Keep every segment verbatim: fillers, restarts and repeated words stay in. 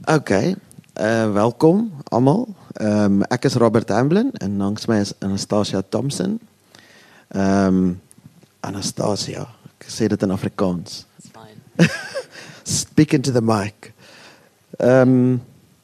Okay, uh, welkom allemaal. Um, ek is Robert Hamblin en langs my is Anastasia Thompson. Um, Anastasia, ek sê dit in Afrikaans. It's fine. Speak into the mic. Um,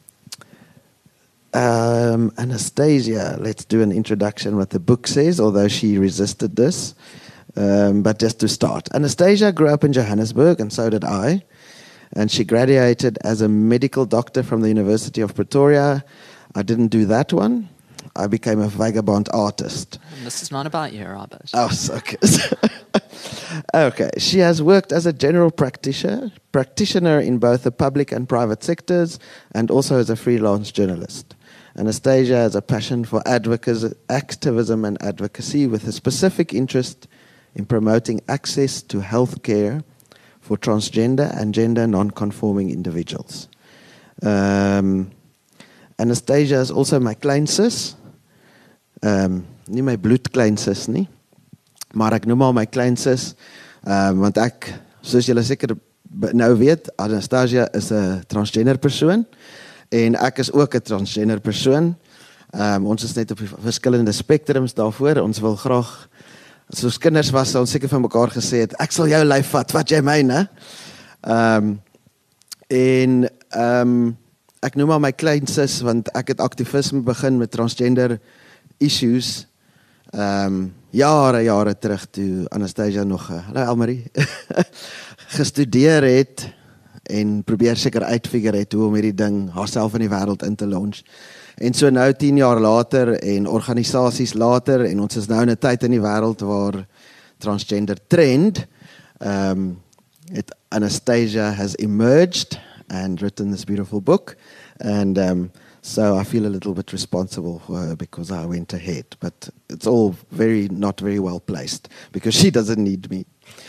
um, Anastasia, let's do an introduction what the book says, although she resisted this. Um, but just to start. Anastasia grew up in Johannesburg, and so did I. And she graduated as a medical doctor from the University of Pretoria. I didn't do that one. I became a vagabond artist. And this is not about you, Robert. Oh, okay. Okay. She has worked as a general practitioner, practitioner in both the public and private sectors, and also as a freelance journalist. Anastasia has a passion for advocacy, activism and advocacy, with a specific interest in promoting access to health care for transgender and gender non-conforming individuals. Um, Anastasia is also my kleinsus. Um, nie my bloedkleinsus nie, maar ek noem haar my kleinsus, um, want ek, soos julle seker nou weet, Anastasia is 'n transgender persoon, en ek is ook 'n transgender persoon. Um, ons is net op die verskillende spektrums daarvoor. Ons wil graag, as ons kinders was, sal ons seker van mekaar gesê het, ek sal jou lyf vat, wat jy myne. Um, en um, ek noem maar my kleinsus, want ek het aktivisme begin met transgender issues, um, jare, jare terug, toe Anastasia nog, hallo Elmarie, gestudeer het, en probeer seker uitfigure het, hoe om hierdie ding, haarself in die wêreld in te launch. En so nou tien jaar later, en organisasies later, en ons is nou in 'n tyd in die wêreld waar transgender trend, um, it, Anastasia has emerged and written this beautiful book, and um, so I feel a little bit responsible for her because I went ahead, but it's all very, not very well placed, because she doesn't need me.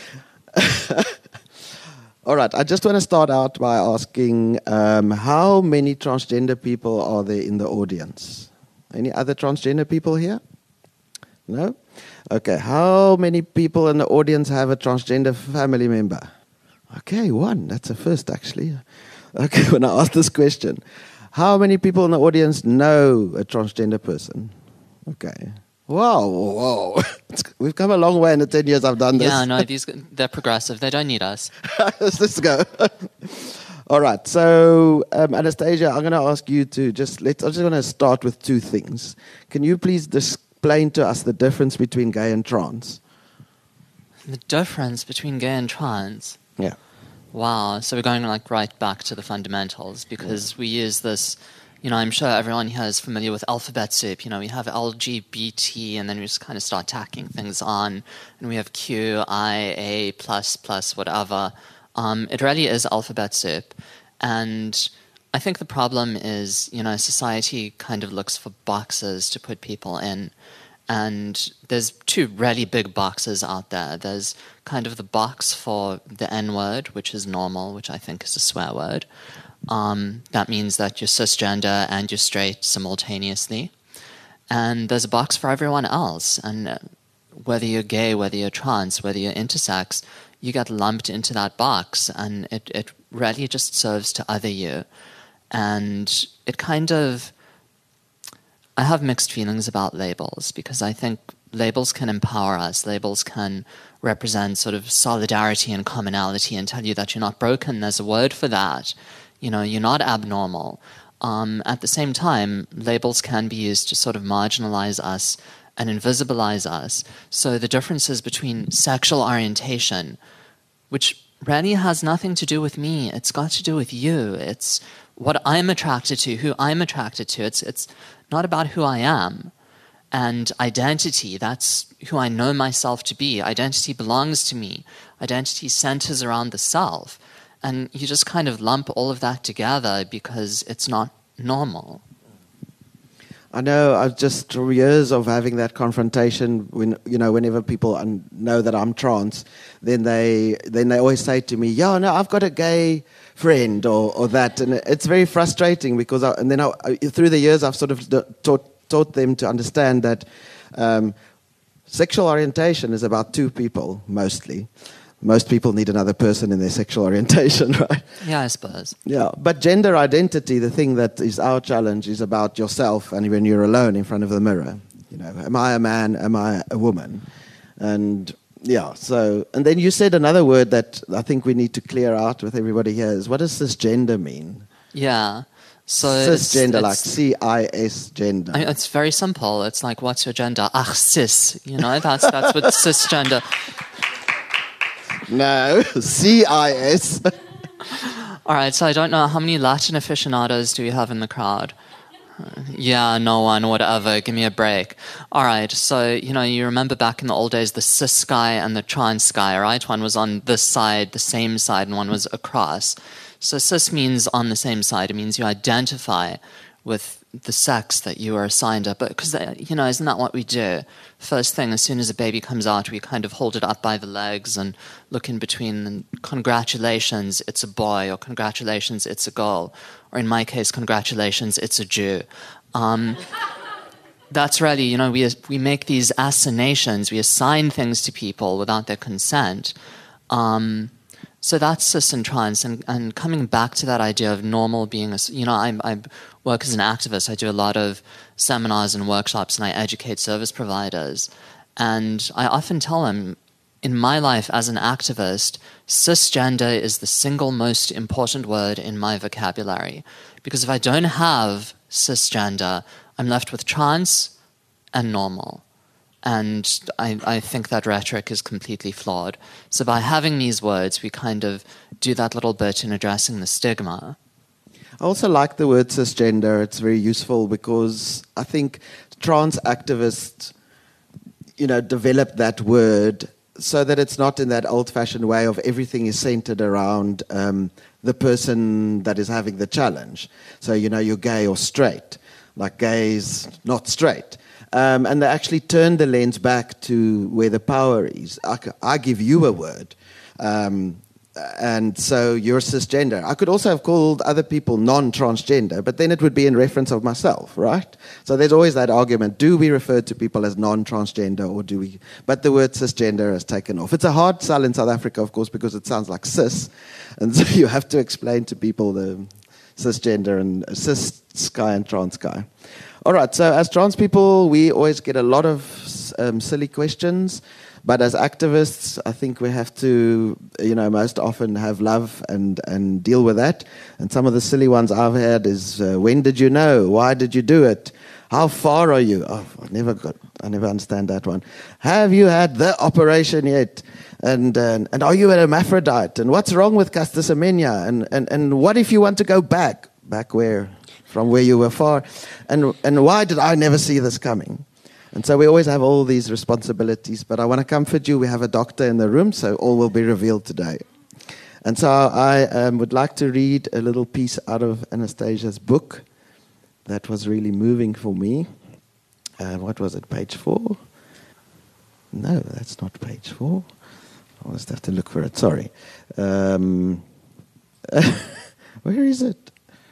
All right, I just want to start out by asking, um, how many transgender people are there in the audience? Any other transgender people here? No? Okay, how many people in the audience have a transgender family member? Okay, one. That's a first, actually. Okay, when I ask this question, how many people in the audience know a transgender person? Okay. Wow, wow. We've come a long way in the ten years I've done this. Yeah, no, these, they're progressive. They don't need us. Let's go. All right, so um, Anastasia, I'm going to ask you to just, let's, I'm just going to start with two things. Can you please explain to us the difference between gay and trans? The difference between gay and trans? Yeah. Wow, so we're going like right back to the fundamentals, because yeah. we use this, you know, I'm sure everyone here is familiar with alphabet soup. You know, we have L G B T, and then we just kind of start tacking things on, and we have Q, I, A, plus, plus, whatever. Um, it really is alphabet soup. And I think the problem is, you know, society kind of looks for boxes to put people in. And there's two really big boxes out there. There's kind of the box for the N-word, which is normal, which I think is a swear word. Um, that means that you're cisgender and you're straight simultaneously. And there's a box for everyone else. And uh, whether you're gay, whether you're trans, whether you're intersex, you get lumped into that box. And it, it really just serves to other you. And it kind of... I have mixed feelings about labels, because I think labels can empower us. Labels can represent sort of solidarity and commonality and tell you that you're not broken. There's a word for that. You know, you're not abnormal. Um, at the same time, labels can be used to sort of marginalize us and invisibilize us. So the differences between sexual orientation, which really has nothing to do with me, it's got to do with you. It's what I'm attracted to, who I'm attracted to. It's it's not about who I am. And identity, that's who I know myself to be. Identity belongs to me. Identity centers around the self. And you just kind of lump all of that together because it's not normal. I know, I've just through years of having that confrontation, when you know, whenever people un- know that I'm trans, then they then they always say to me, "Yeah, no, I've got a gay friend," or, or that, and it's very frustrating because, I, and then I, through the years, I've sort of taught taught them to understand that um, sexual orientation is about two people mostly. most people need another person in their sexual orientation, right? Yeah, I suppose. Yeah, but gender identity, the thing that is our challenge, is about yourself and when you're alone in front of the mirror. You know, am I a man? Am I a woman? And yeah, so, and then you said another word that I think we need to clear out with everybody here is, what does cisgender mean? Yeah. So cisgender, it's, like it's, C I S gender. I mean, it's very simple. It's like, what's your gender? Ach, cis. You know, that's that's what cisgender. No, C I S. All right, so I don't know, how many Latin aficionados do we have in the crowd? Uh, yeah, no one, whatever, give me a break. All right, so, you know, you remember back in the old days, the cis guy and the trans guy, right? One was on this side, the same side, and one was across. So cis means on the same side. It means you identify with the sex that you are assigned up. Because, you know, isn't that what we do? First thing, as soon as a baby comes out, we kind of hold it up by the legs and look in between. And congratulations, it's a boy, or congratulations, it's a girl. Or in my case, congratulations, it's a Jew. Um, that's really, you know, we we make these assignations, we assign things to people without their consent. Um, so that's cis and trans. And, and coming back to that idea of normal being, a, you know, I, I work as an activist. I do a lot of seminars and workshops, and I educate service providers. And I often tell them, in my life as an activist, cisgender is the single most important word in my vocabulary. Because if I don't have cisgender, I'm left with trans and normal. And I, I think that rhetoric is completely flawed. So by having these words, we kind of do that little bit in addressing the stigma. I also like the word cisgender. It's very useful because I think trans activists, you know, developed that word so that it's not in that old-fashioned way of everything is centered around um, the person that is having the challenge. So, you know, you're gay or straight, like gay is not straight. Um, and they actually turned the lens back to where the power is. I, I give you a word, um, and so you're cisgender. I could also have called other people non-transgender, but then it would be in reference of myself, right? So there's always that argument, do we refer to people as non-transgender or do we... But the word cisgender has taken off. It's a hard sell in South Africa, of course, because it sounds like cis, and so you have to explain to people the cisgender and cis guy and trans guy. All right, so as trans people, we always get a lot of um, silly questions, but as activists, I think we have to, you know, most often have love and, and deal with that. And some of the silly ones I've had is, uh, when did you know? Why did you do it? How far are you? Oh, I never got, I never understand that one. Have you had the operation yet? And uh, and are you an hermaphrodite? And what's wrong with Caster Semenya? And, and, and what if you want to go back? Back where? From where you were far, and and why did I never see this coming? And so we always have all these responsibilities, but I want to comfort you. We have a doctor in the room, so all will be revealed today. And so I um, would like to read a little piece out of Anastasia's book that was really moving for me. Uh, what was it, page four? No, that's not page four. I'll just have to look for it, sorry. Um, where is it?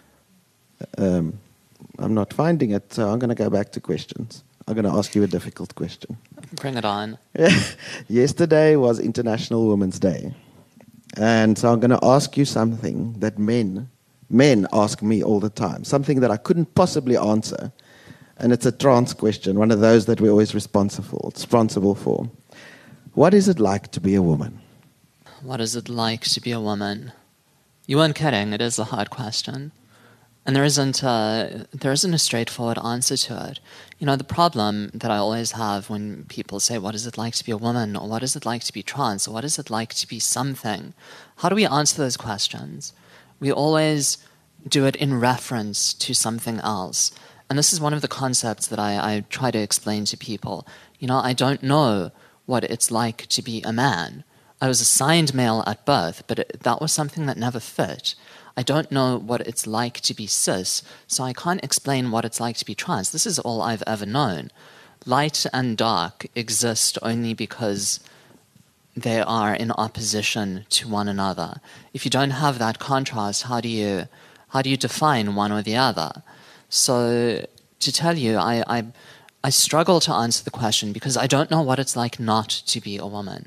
Um, I'm not finding it, so I'm going to go back to questions. I'm going to ask you a difficult question. Bring it on. Yesterday was International Women's Day. And so I'm going to ask you something that men, men ask me all the time, something that I couldn't possibly answer. And it's a trans question, one of those that we're always responsible, responsible for. What is it like to be a woman? What is it like to be a woman? You weren't kidding. It is a hard question. And there isn't a, there isn't a straightforward answer to it. You know, the problem that I always have when people say, what is it like to be a woman? Or what is it like to be trans? Or what is it like to be something? How do we answer those questions? We always do it in reference to something else. And this is one of the concepts that I, I try to explain to people. You know, I don't know what it's like to be a man. I was assigned male at birth, but it, that was something that never fit. I don't know what it's like to be cis, so I can't explain what it's like to be trans. This is all I've ever known. Light and dark exist only because they are in opposition to one another. If you don't have that contrast, how do you how do you define one or the other? So to tell you, I I, I struggle to answer the question because I don't know what it's like not to be a woman.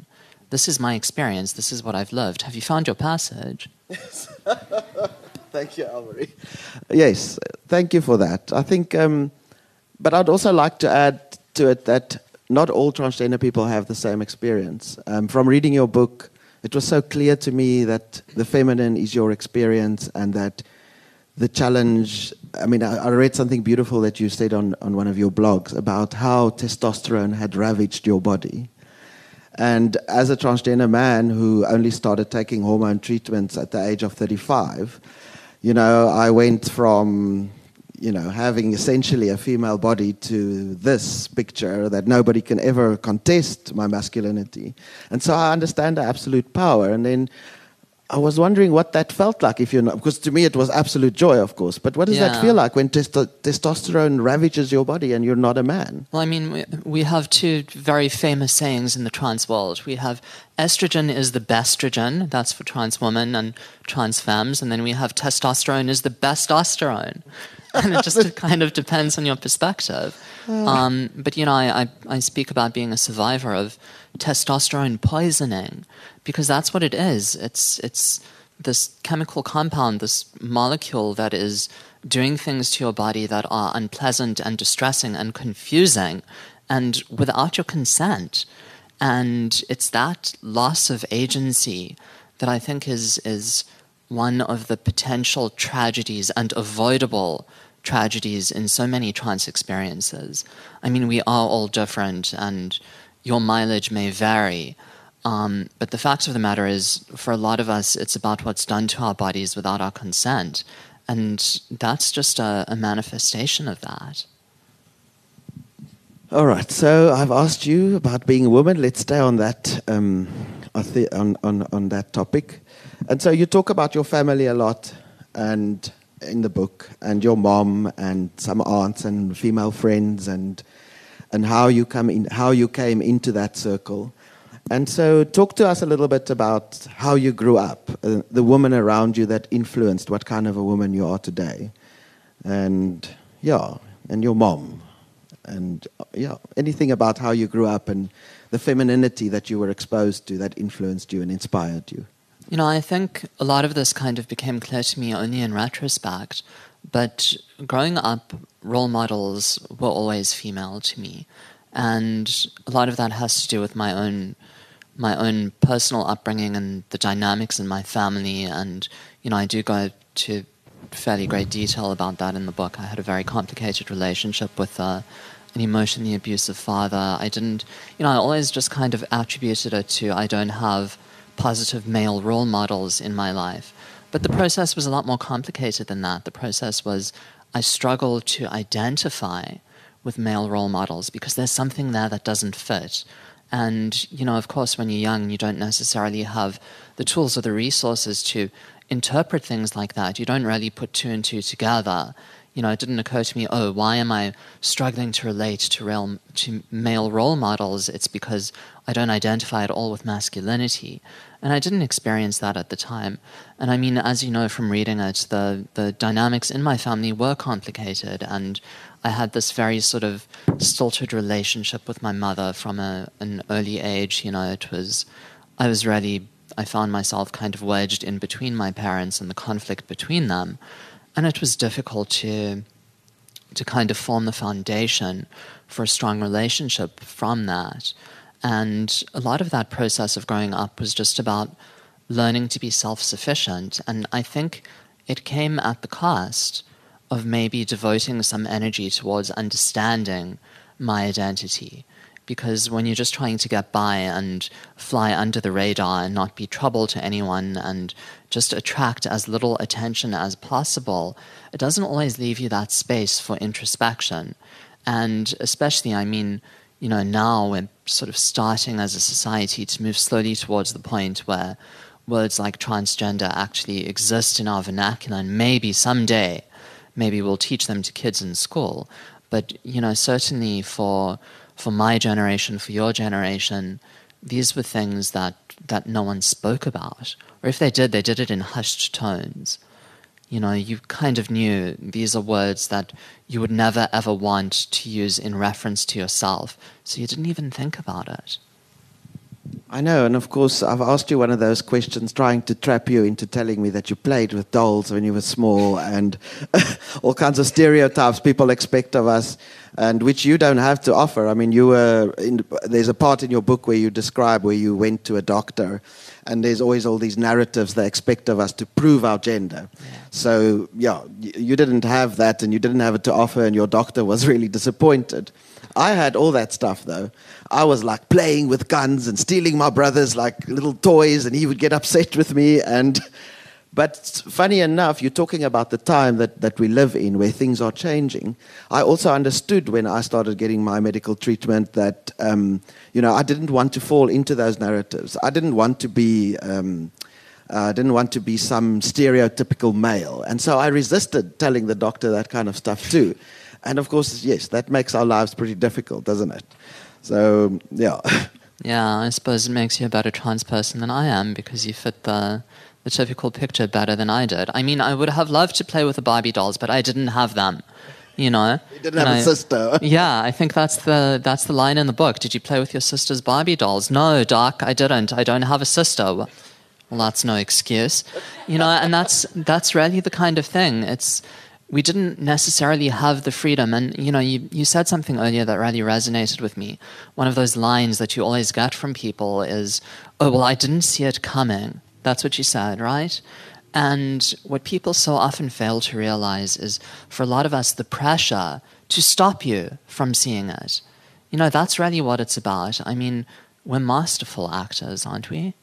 this is my experience, this is what I've lived. Have you found your passage? Thank you, Almarie. Yes, thank you for that. I think, um, but I'd also like to add to it that not all transgender people have the same experience. Um, from reading your book, it was so clear to me that the feminine is your experience and that the challenge, I mean, I, I read something beautiful that you said on, on one of your blogs about how testosterone had ravaged your body. And as a transgender man who only started taking hormone treatments at the age of thirty-five, you know, I went from, you know, having essentially a female body to this picture that nobody can ever contest my masculinity. And so I understand the absolute power. And then I was wondering what that felt like if you're not, because to me it was absolute joy, of course. But what does Yeah. that feel like when testo- testosterone ravages your body and you're not a man? Well, I mean, we, we have two very famous sayings in the trans world. We have estrogen is the bestrogen, that's for trans women and trans femmes, and then we have testosterone is the bestosterone. And it just kind of depends on your perspective. Um, but, you know, I, I, I speak about being a survivor of testosterone poisoning because that's what it is. It's, it's this chemical compound, this molecule that is doing things to your body that are unpleasant and distressing and confusing and without your consent. And it's that loss of agency that I think is is one of the potential tragedies and avoidable tragedies in so many trans experiences. I mean, we are all different and your mileage may vary. Um, but the fact of the matter is, for a lot of us, it's about what's done to our bodies without our consent. And that's just a, a manifestation of that. All right, so I've asked you about being a woman. Let's stay on that um, on, on, on that topic. And so you talk about your family a lot and in the book, and your mom and some aunts and female friends, and and how you come in, how you came into that circle. And so talk to us a little bit about how you grew up, uh, the woman around you that influenced what kind of a woman you are today. And yeah, and your mom. And yeah, anything about how you grew up and the femininity that you were exposed to that influenced you and inspired you. You know, I think a lot of this kind of became clear to me only in retrospect, but growing up, role models were always female to me. And a lot of that has to do with my own my own personal upbringing and the dynamics in my family. And, you know, I do go to fairly great detail about that in the book. I had a very complicated relationship with uh, an emotionally abusive father. I didn't, you know, I always just kind of attributed it to I don't have positive male role models in my life. But the process was a lot more complicated than that. The process was I struggled to identify with male role models because there's something there that doesn't fit. And, you know, of course, when you're young, you don't necessarily have the tools or the resources to interpret things like that. You don't really put two and two together. You know, it didn't occur to me, oh, why am I struggling to relate to real, to male role models? It's because I don't identify at all with masculinity. And I didn't experience that at the time. And I mean, as you know from reading it, the, the dynamics in my family were complicated. And I had this very sort of stilted relationship with my mother from a, an early age. You know, it was, I was really, I found myself kind of wedged in between my parents and the conflict between them. And it was difficult to to kind of form the foundation for a strong relationship from that. And a lot of that process of growing up was just about learning to be self-sufficient. And I think it came at the cost of maybe devoting some energy towards understanding my identity. Because when you're just trying to get by and fly under the radar and not be trouble to anyone and just attract as little attention as possible, it doesn't always leave you that space for introspection. And especially, I mean, you know, now we're sort of starting as a society to move slowly towards the point where words like transgender actually exist in our vernacular, and maybe someday, maybe we'll teach them to kids in school. But, you know, certainly for for my generation, for your generation, these were things that, that no one spoke about. Or if they did, they did it in hushed tones. You know, you kind of knew these are words that you would never ever want to use in reference to yourself, so you didn't even think about it. I know, and of course, I've asked you one of those questions trying to trap you into telling me that you played with dolls when you were small and all kinds of stereotypes people expect of us, and which you don't have to offer. I mean, you were in, there's a part in your book where you describe where you went to a doctor, and there's always all these narratives they expect of us to prove our gender. Yeah. So, yeah, you didn't have that, and you didn't have it to offer, and your doctor was really disappointed. I had all that stuff, though. I was like playing with guns and stealing my brother's like little toys, and he would get upset with me. And but funny enough, you're talking about the time that, that we live in where things are changing. I also understood when I started getting my medical treatment that, um, you know, I didn't want to fall into those narratives. I didn't want to be... Um, I uh, didn't want to be some stereotypical male. And so I resisted telling the doctor that kind of stuff too. And of course, yes, that makes our lives pretty difficult, doesn't it? So, yeah. Yeah, I suppose it makes you a better trans person than I am because you fit the, the typical picture better than I did. I mean, I would have loved to play with the Barbie dolls, but I didn't have them. You know, you didn't have and a I, sister. Yeah, I think that's the that's the line in the book. Did you play with your sister's Barbie dolls? No, Doc, I didn't. I don't have a sister. Well, that's no excuse, you know, and that's that's really the kind of thing. It's we didn't necessarily have the freedom, and you know, you you said something earlier that really resonated with me. One of those lines that you always get from people is, "Oh, well, I didn't see it coming." That's what you said, right? And what people so often fail to realize is, for a lot of us, the pressure to stop you from seeing it. You know, that's really what it's about. I mean, we're masterful actors, aren't we?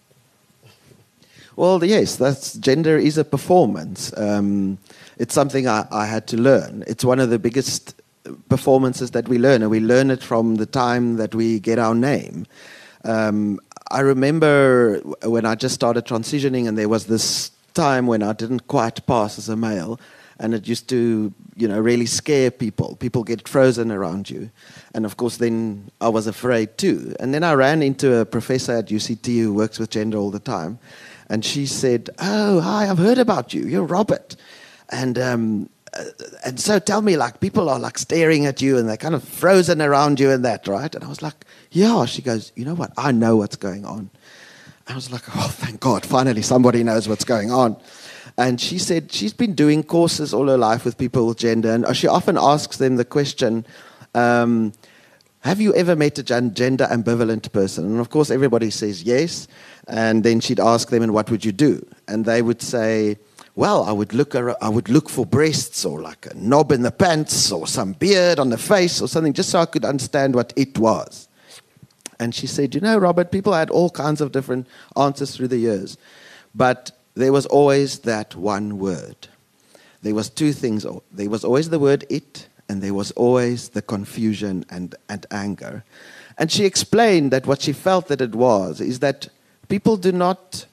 Well, yes, that's gender is a performance. Um, it's something I, I had to learn. It's one of the biggest performances that we learn, and we learn it from the time that we get our name. Um, I remember when I just started transitioning, and there was this time when I didn't quite pass as a male, and it used to, you know, really scare people. People get frozen around you. And of course, then I was afraid too. And then I ran into a professor at U C T who works with gender all the time. And she said, "Oh, hi, I've heard about you. You're Robert. And um, uh, and so tell me, like, people are like staring at you and they're kind of frozen around you and that, right?" And I was like, "Yeah." She goes, "You know what? I know what's going on." I was like, "Oh, thank God. Finally, somebody knows what's going on." And she said she's been doing courses all her life with people with gender. And she often asks them the question, um, have you ever met a gender ambivalent person? And of course, everybody says yes. And then she'd ask them, and what would you do? And they would say, well, I would look ar- I would look for breasts or like a knob in the pants or some beard on the face or something, just so I could understand what it was. And she said, you know, Robert, people had all kinds of different answers through the years. But there was always that one word. There was two things. There was always the word it, and there was always the confusion and, and anger. And she explained that what she felt that it was is that people do not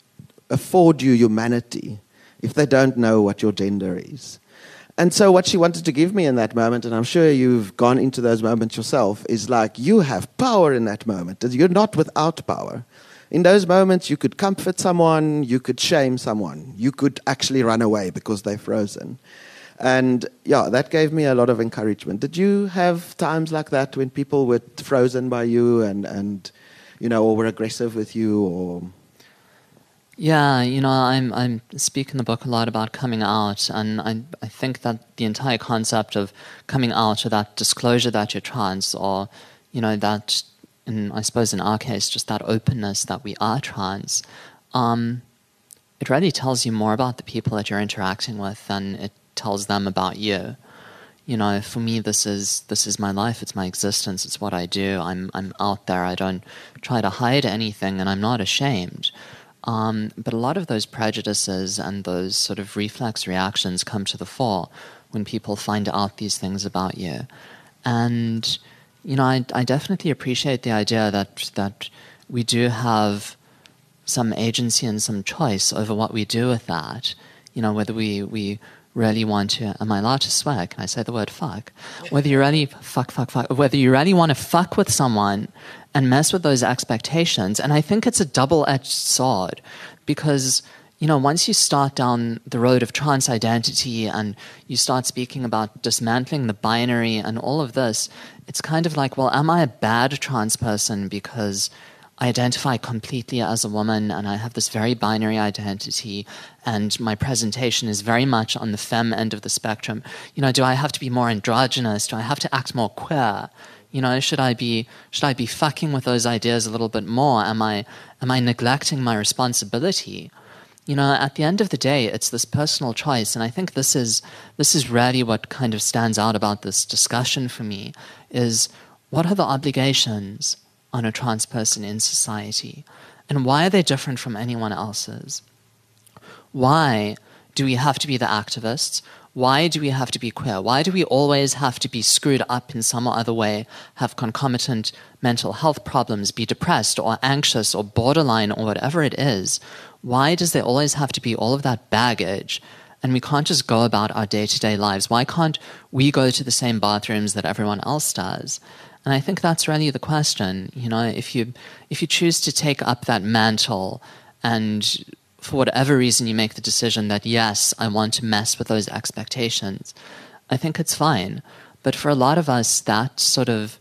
afford you humanity if they don't know what your gender is. And so what she wanted to give me in that moment, and I'm sure you've gone into those moments yourself, is like, you have power in that moment. You're not without power. In those moments, you could comfort someone, you could shame someone, you could actually run away because they're frozen. And yeah, that gave me a lot of encouragement. Did you have times like that when people were frozen by you and, and you know, or were aggressive with you? Or Yeah, you know, I'm I'm speak in the book a lot about coming out, and I I think that the entire concept of coming out, or that disclosure that you're trans, or you know that, in I suppose in our case, just that openness that we are trans, um, it really tells you more about the people that you're interacting with than it tells them about you. You know, for me, this is this is my life. It's my existence. It's what I do. I'm I'm out there. I don't try to hide anything, and I'm not ashamed. Um, but a lot of those prejudices and those sort of reflex reactions come to the fore when people find out these things about you. And, you know, I, I definitely appreciate the idea that that we do have some agency and some choice over what we do with that. You know, whether we, we really want to, am I allowed to swear? Can I say the word fuck? Whether you really, fuck, fuck, fuck, whether you really want to fuck with someone and mess with those expectations. And I think it's a double-edged sword because, you know, once you start down the road of trans identity and you start speaking about dismantling the binary and all of this, it's kind of like, well, am I a bad trans person because I identify completely as a woman and I have this very binary identity and my presentation is very much on the femme end of the spectrum. You know, do I have to be more androgynous? Do I have to act more queer? You know, should I be should I be fucking with those ideas a little bit more? Am I am I neglecting my responsibility? You know, at the end of the day, it's this personal choice, and I think this is this is really what kind of stands out about this discussion for me, is what are the obligations on a trans person in society, and why are they different from anyone else's? Why do we have to be the activists? Why do we have to be queer? Why do we always have to be screwed up in some or other way, have concomitant mental health problems, be depressed or anxious or borderline or whatever it is? Why does there always have to be all of that baggage and we can't just go about our day-to-day lives? Why can't we go to the same bathrooms that everyone else does? And I think that's really the question. You know, if you if you choose to take up that mantle and for whatever reason you make the decision that, yes, I want to mess with those expectations, I think it's fine. But for a lot of us, that sort of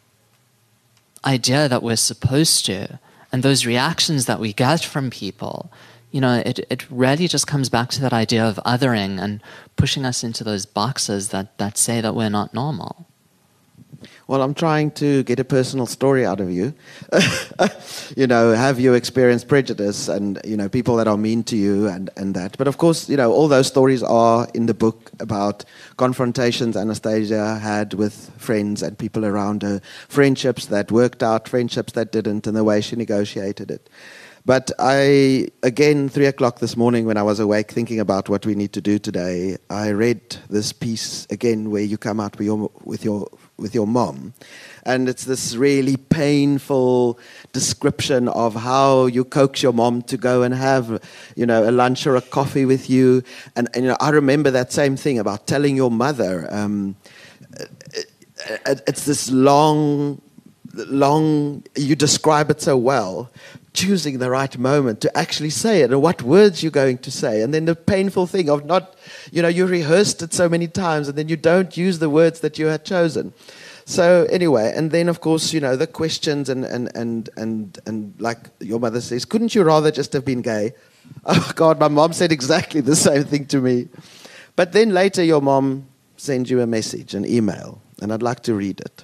idea that we're supposed to, and those reactions that we get from people, you know, it, it really just comes back to that idea of othering and pushing us into those boxes that, that say that we're not normal. Well, I'm trying to get a personal story out of you. You know, have you experienced prejudice and, you know, people that are mean to you and, and that. But of course, you know, all those stories are in the book about confrontations Anastasia had with friends and people around her, friendships that worked out, friendships that didn't, and the way she negotiated it. But I, again, three o'clock this morning when I was awake thinking about what we need to do today, I read this piece again where you come out with your, with your, with your mom. And it's this really painful description of how you coax your mom to go and have, you know, a lunch or a coffee with you. And, and you know, I remember that same thing about telling your mother. Um, it, it, it's this long, long, you describe it so well, choosing the right moment to actually say it and what words you're going to say. And then the painful thing of not, you know, you rehearsed it so many times and then you don't use the words that you had chosen. So anyway, and then of course, you know, the questions and, and, and, and, and like your mother says, couldn't you rather just have been gay? Oh God, my mom said exactly the same thing to me. But then later your mom sends you a message, an email, and I'd like to read it.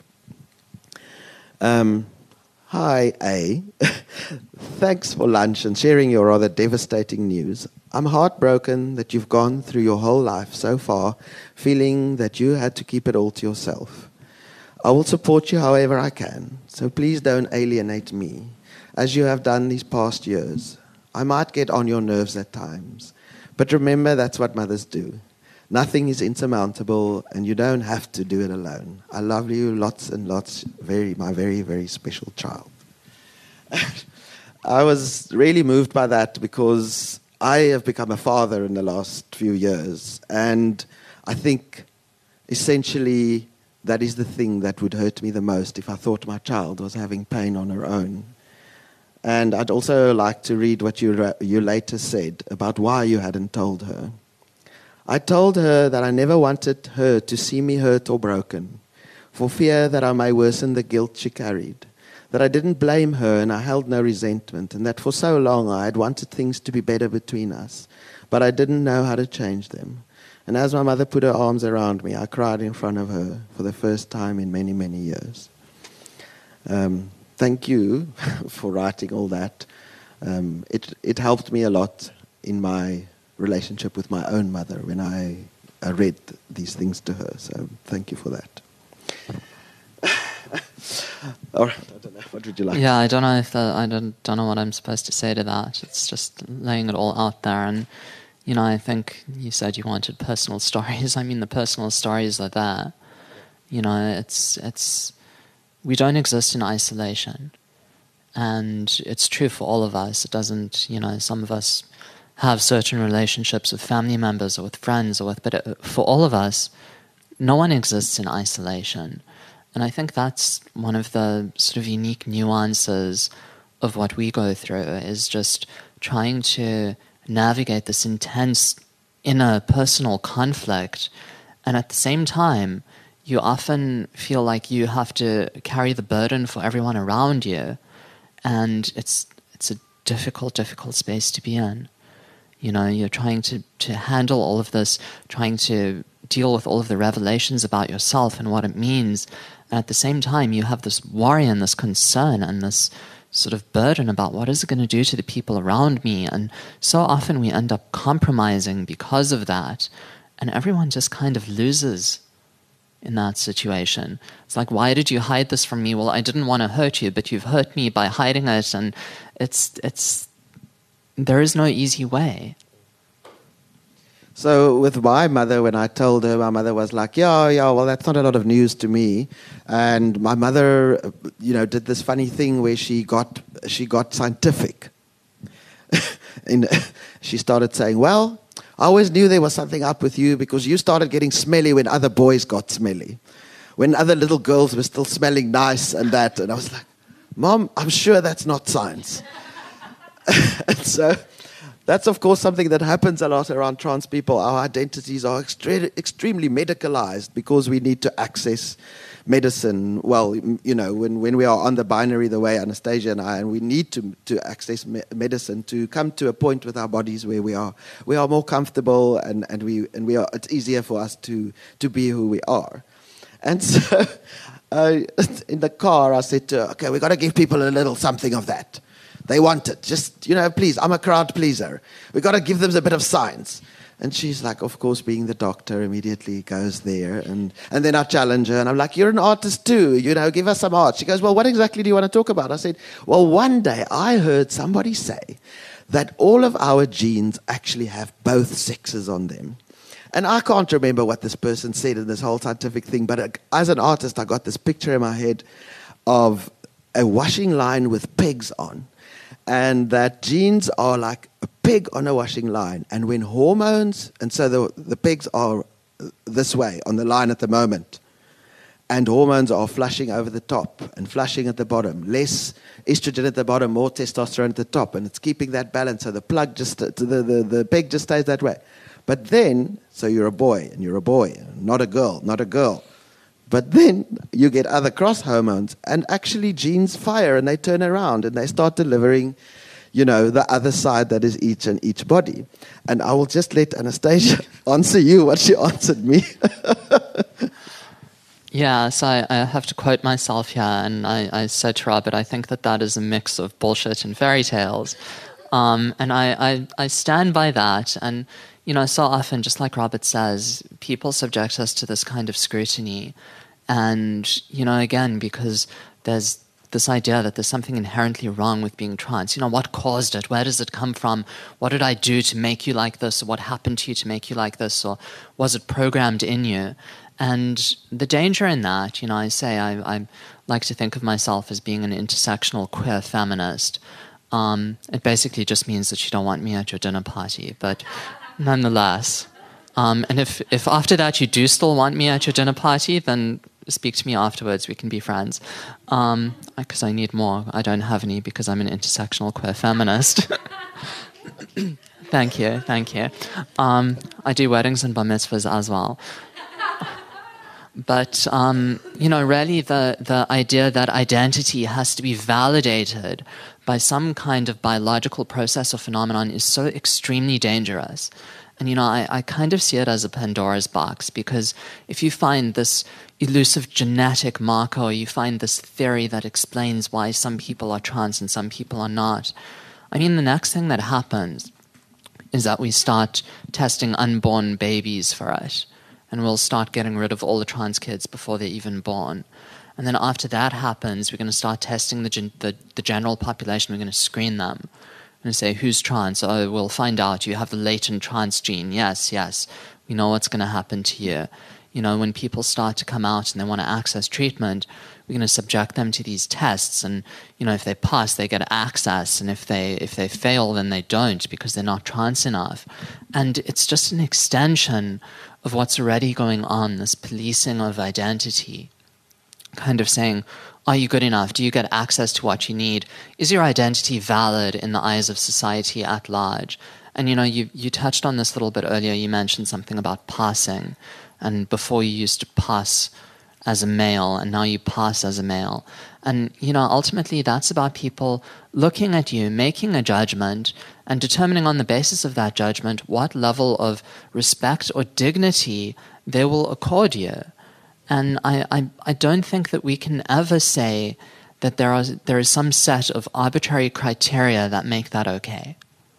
Um, Hi, A. Thanks for lunch and sharing your rather devastating news. I'm heartbroken that you've gone through your whole life so far feeling that you had to keep it all to yourself. I will support you however I can, so please don't alienate me, as you have done these past years. I might get on your nerves at times, but remember that's what mothers do. Nothing is insurmountable, and you don't have to do it alone. I love you lots and lots, very, my very, very special child. I was really moved by that because I have become a father in the last few years, and I think essentially that is the thing that would hurt me the most if I thought my child was having pain on her own. And I'd also like to read what you, you later said about why you hadn't told her. I told her that I never wanted her to see me hurt or broken, for fear that I may worsen the guilt she carried, that I didn't blame her and I held no resentment, and that for so long I had wanted things to be better between us, but I didn't know how to change them. And as my mother put her arms around me, I cried in front of her for the first time in many, many years. Um, thank you for writing all that. Um, it, it helped me a lot in my relationship with my own mother when I, I read these things to her. So thank you for that. All right, I don't know. What would you like? Yeah, I don't know if the, I don't don't know what I'm supposed to say to that. It's just laying it all out there, and you know, I think you said you wanted personal stories. I mean, the personal stories are there. You know, it's it's we don't exist in isolation, and it's true for all of us. It doesn't, you know, some of us have certain relationships with family members or with friends or with, but it, for all of us, no one exists in isolation. And I think that's one of the sort of unique nuances of what we go through, is just trying to navigate this intense inner personal conflict. And at the same time, you often feel like you have to carry the burden for everyone around you. And it's it's a difficult, difficult space to be in. You know, you're trying to, to handle all of this, trying to deal with all of the revelations about yourself and what it means. And at the same time, you have this worry and this concern and this sort of burden about what is it going to do to the people around me. And so often we end up compromising because of that. And everyone just kind of loses in that situation. It's like, why did you hide this from me? Well, I didn't want to hurt you, but you've hurt me by hiding it. And it's it's there is no easy way. So with my mother, when I told her, my mother was like, yeah, yeah, well, that's not a lot of news to me. And my mother, you know, did this funny thing where she got she got scientific. And she started saying, well, I always knew there was something up with you because you started getting smelly when other boys got smelly. When other little girls were still smelling nice and that. And I was like, Mom, I'm sure that's not science. And so that's, of course, something that happens a lot around trans people. Our identities are extre- extremely medicalized because we need to access medicine. Well, you know, when, when we are on the binary the way Anastasia and I, and we need to to access me- medicine to come to a point with our bodies where we are we are more comfortable and, and we and we are it's easier for us to to be who we are. And so uh, in the car I said to her, okay, we got to give people a little something of that. They want it. Just, you know, please, I'm a crowd pleaser. We got to give them a bit of science. And she's like, of course, being the doctor, immediately goes there. And, and then I challenge her, and I'm like, you're an artist too. You know, give us some art. She goes, well, what exactly do you want to talk about? I said, well, one day I heard somebody say that all of our genes actually have both sexes on them. And I can't remember what this person said in this whole scientific thing, but as an artist, I got this picture in my head of a washing line with pegs on. And that genes are like a peg on a washing line. And when hormones, and so the, the pegs are this way on the line at the moment, and hormones are flushing over the top and flushing at the bottom. Less estrogen at the bottom, more testosterone at the top. And it's keeping that balance. So the plug just, the, the, the peg just stays that way. But then, so you're a boy, and you're a boy, not a girl, not a girl. But then you get other cross hormones, and actually genes fire, and they turn around, and they start delivering, you know, the other side that is each and each body. And I will just let Anastasia answer you what she answered me. Yeah, so I, I have to quote myself here, and I, I said to Robert, I think that that is a mix of bullshit and fairy tales. Um, and I, I, I stand by that, and, you know, so often, just like Robert says, people subject us to this kind of scrutiny. And, you know, again, because there's this idea that there's something inherently wrong with being trans. You know, what caused it? Where does it come from? What did I do to make you like this? Or what happened to you to make you like this? Or was it programmed in you? And the danger in that, you know, I say I, I like to think of myself as being an intersectional queer feminist. Um, it basically just means that you don't want me at your dinner party. But nonetheless... Um, and if, if after that you do still want me at your dinner party, then speak to me afterwards. We can be friends. Um, because I need more. I don't have any because I'm an intersectional queer feminist. Thank you, thank you. Um, I do weddings and bar mitzvahs as well. But, um, you know, really the, the idea that identity has to be validated by some kind of biological process or phenomenon is so extremely dangerous. And, you know, I, I kind of see it as a Pandora's box, because if you find this elusive genetic marker, or you find this theory that explains why some people are trans and some people are not, I mean, the next thing that happens is that we start testing unborn babies for it. And we'll start getting rid of all the trans kids before they're even born. And then after that happens, we're going to start testing the, gen- the, the general population. We're going to screen them. And say, who's trans? Oh, we'll find out. You have the latent trans gene. Yes, yes. We know what's going to happen to you. You know, when people start to come out and they want to access treatment, we're going to subject them to these tests. And, you know, if they pass, they get access. And if they if they fail, then they don't, because they're not trans enough. And it's just an extension of what's already going on, this policing of identity. Kind of saying, are you good enough? Do you get access to what you need? Is your identity valid in the eyes of society at large? And, you know, you, you touched on this a little bit earlier. You mentioned something about passing. And before you used to pass as a male, and now you pass as a male. And, you know, ultimately that's about people looking at you, making a judgment, and determining on the basis of that judgment what level of respect or dignity they will accord you. And I, I, I don't think that we can ever say that there are there is some set of arbitrary criteria that make that okay.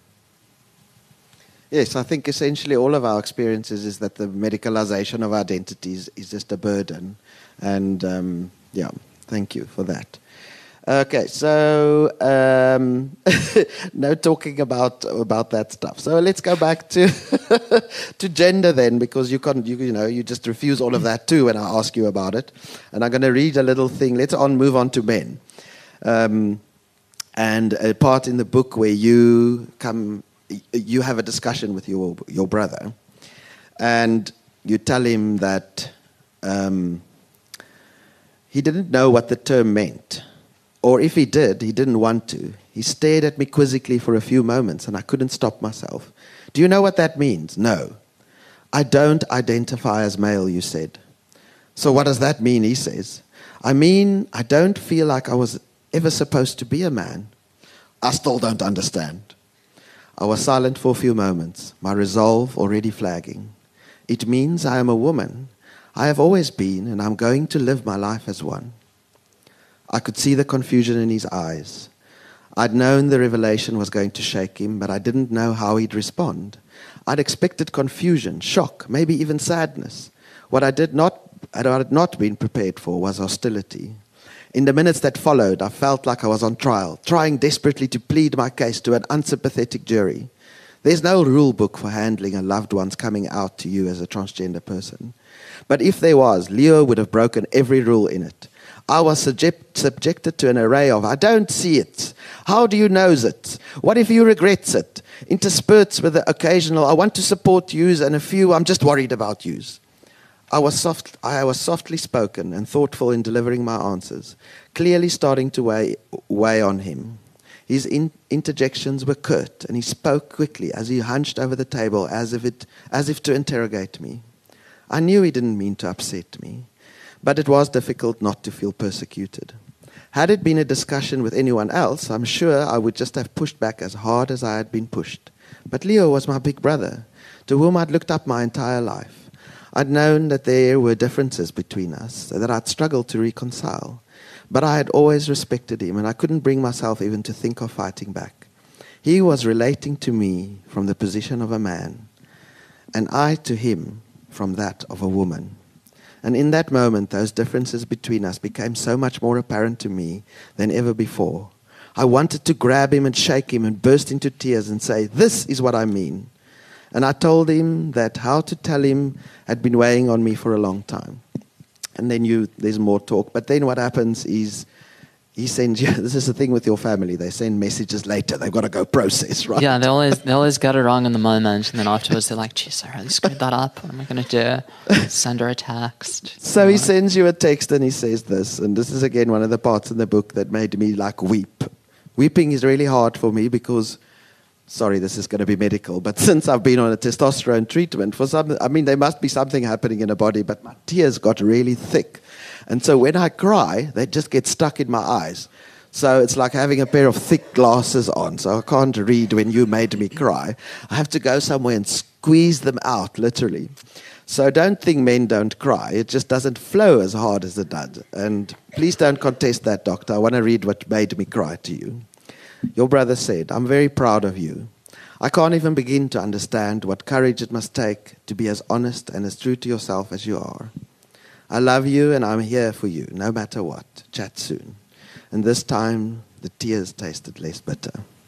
Yes, I think essentially all of our experiences is that the medicalization of identities is just a burden. And, um, yeah, thank you for that. Okay, so um, no talking about about that stuff. So let's go back to to gender then, because you can't, you, you know, you just refuse all of that too when I ask you about it. And I'm going to read a little thing. Let's on move on to men, um, and a part in the book where you come, you have a discussion with your your brother, and you tell him that um, he didn't know what the term meant. Or if he did, he didn't want to. He stared at me quizzically for a few moments, and I couldn't stop myself. Do you know what that means? No. I don't identify as male, you said. So what does that mean, he says. I mean, I don't feel like I was ever supposed to be a man. I still don't understand. I was silent for a few moments, my resolve already flagging. It means I am a woman. I have always been, and I'm going to live my life as one. I could see the confusion in his eyes. I'd known the revelation was going to shake him, but I didn't know how he'd respond. I'd expected confusion, shock, maybe even sadness. What I did not, what I had not been prepared for was hostility. In the minutes that followed, I felt like I was on trial, trying desperately to plead my case to an unsympathetic jury. There's no rule book for handling a loved one's coming out to you as a transgender person. But if there was, Leo would have broken every rule in it. I was subject, subjected to an array of, I don't see it. How do you know it? What if you regrets it? Interspersed with the occasional, I want to support yous, and a few, I'm just worried about yous. I was soft, I was softly spoken and thoughtful in delivering my answers, clearly starting to weigh, weigh on him. His in, interjections were curt, and he spoke quickly as he hunched over the table as if, it, as if to interrogate me. I knew he didn't mean to upset me. But it was difficult not to feel persecuted. Had it been a discussion with anyone else, I'm sure I would just have pushed back as hard as I had been pushed. But Leo was my big brother, to whom I'd looked up my entire life. I'd known that there were differences between us, that I'd struggled to reconcile. But I had always respected him, and I couldn't bring myself even to think of fighting back. He was relating to me from the position of a man, and I to him from that of a woman. And in that moment, those differences between us became so much more apparent to me than ever before. I wanted to grab him and shake him and burst into tears and say, this is what I mean. And I told him that how to tell him had been weighing on me for a long time. And then you, there's more talk. But then what happens is he sends you, this is the thing with your family, they send messages later. They've got to go process, right? Yeah, they always they always get it wrong in the moment. And then afterwards they're like, geez, I really screwed that up. What am I going to do? Send her a text. So he sends you a text and he says this. And this is, again, one of the parts in the book that made me, like, weep. Weeping is really hard for me because, sorry, this is going to be medical, but since I've been on a testosterone treatment, for some, I mean, there must be something happening in the body, but my tears got really thick. And so when I cry, they just get stuck in my eyes. So it's like having a pair of thick glasses on, so I can't read when you made me cry. I have to go somewhere and squeeze them out, literally. So don't think men don't cry. It just doesn't flow as hard as it does. And please don't contest that, doctor. I want to read what made me cry to you. Your brother said, I'm very proud of you. I can't even begin to understand what courage it must take to be as honest and as true to yourself as you are. I love you and I'm here for you, no matter what. Chat soon. And this time, the tears tasted less bitter.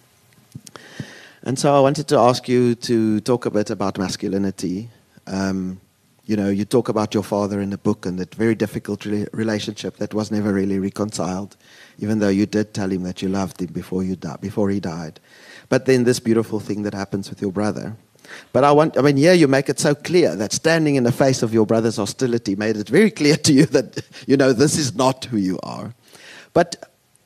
And so I wanted to ask you to talk a bit about masculinity. Um, you know, you talk about your father in the book and that very difficult re- relationship that was never really reconciled, even though you did tell him that you loved him before you di- before he died. But then this beautiful thing that happens with your brother. But I want, I mean, here you make it so clear that standing in the face of your brother's hostility made it very clear to you that, you know, this is not who you are. But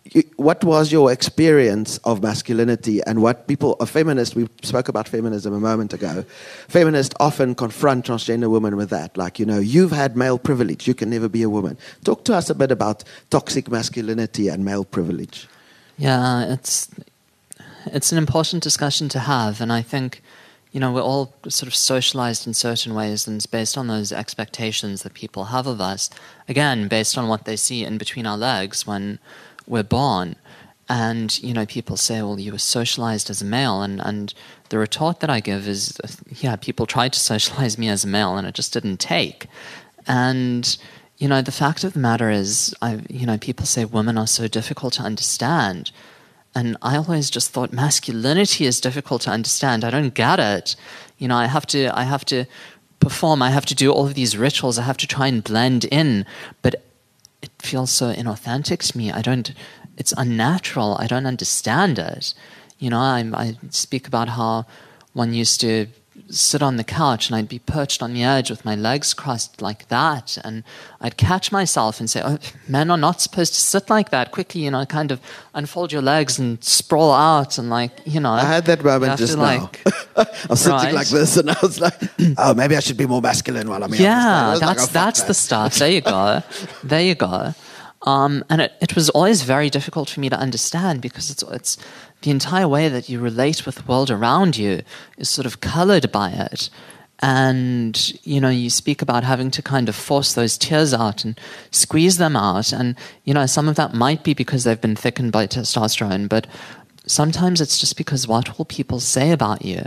you, what was your experience of masculinity, and what people, a feminist, we spoke about feminism a moment ago, feminists often confront transgender women with that, like, you know, you've had male privilege, you can never be a woman. Talk to us a bit about toxic masculinity and male privilege. Yeah, it's it's an important discussion to have, and I think, you know, we're all sort of socialized in certain ways, and it's based on those expectations that people have of us, again, based on what they see in between our legs when we're born. And, you know, people say, well, you were socialized as a male, and, and the retort that I give is, yeah, people tried to socialize me as a male, and it just didn't take. And, you know, the fact of the matter is, I, you know, people say women are so difficult to understand. And I always just thought masculinity is difficult to understand. I don't get it. You know, I have to, I have to perform. I have to do all of these rituals. I have to try and blend in. But it feels so inauthentic to me. I don't, it's unnatural. I don't understand it. You know, I, I speak about how one used to sit on the couch and I'd be perched on the edge with my legs crossed like that, and I'd catch myself and say, oh, men are not supposed to sit like that. Quickly, you know, kind of unfold your legs and sprawl out, and like, you know. I had that moment just now. Like, I was sitting right. like this, and I was like, oh, maybe I should be more masculine while I'm here. Yeah, that's, like, oh, that's that. the stuff. There you go. There you go. Um, and it, it was always very difficult for me to understand, because it's it's the entire way that you relate with the world around you is sort of colored by it. And, you know, you speak about having to kind of force those tears out and squeeze them out. And, you know, some of that might be because they've been thickened by testosterone, but sometimes it's just because what will people say about you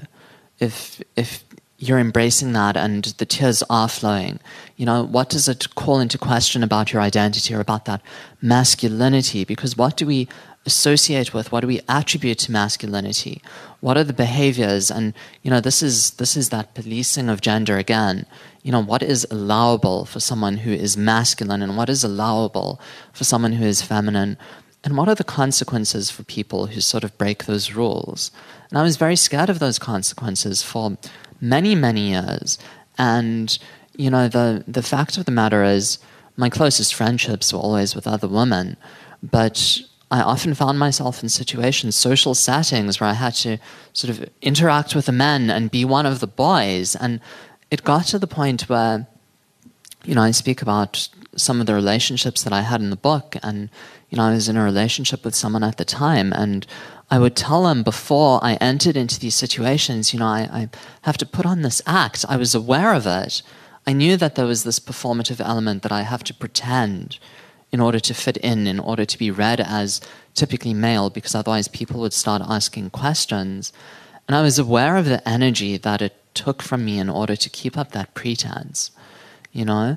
if if you're embracing that and the tears are flowing? You know, what does it call into question about your identity or about that masculinity? Because what do we associate with? What do we attribute to masculinity? What are the behaviors? And, you know, this is this is that policing of gender again. You know, what is allowable for someone who is masculine, and what is allowable for someone who is feminine? And what are the consequences for people who sort of break those rules? And I was very scared of those consequences for many, many years. And, you know, the, the fact of the matter is, my closest friendships were always with other women, but I often found myself in situations, social settings, where I had to sort of interact with the men and be one of the boys. And it got to the point where, you know, I speak about some of the relationships that I had in the book, and, you know, I was in a relationship with someone at the time, and I would tell them before I entered into these situations, you know, I, I have to put on this act. I was aware of it. I knew that there was this performative element that I have to pretend in order to fit in, in order to be read as typically male, because otherwise people would start asking questions. And I was aware of the energy that it took from me in order to keep up that pretense, you know?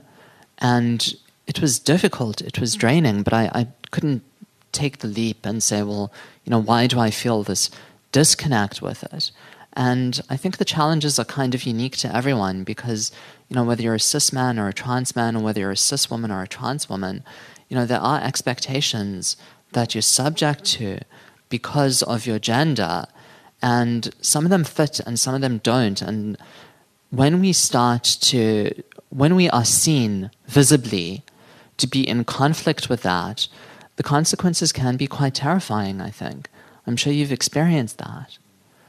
And it was difficult, it was draining, but I, I couldn't take the leap and say, well, you know, why do I feel this disconnect with it? And I think the challenges are kind of unique to everyone, because, you know, whether you're a cis man or a trans man, or whether you're a cis woman or a trans woman, you know, there are expectations that you're subject to because of your gender, and some of them fit and some of them don't. And when we start to, when we are seen visibly to be in conflict with that, the consequences can be quite terrifying, I think. I'm sure you've experienced that.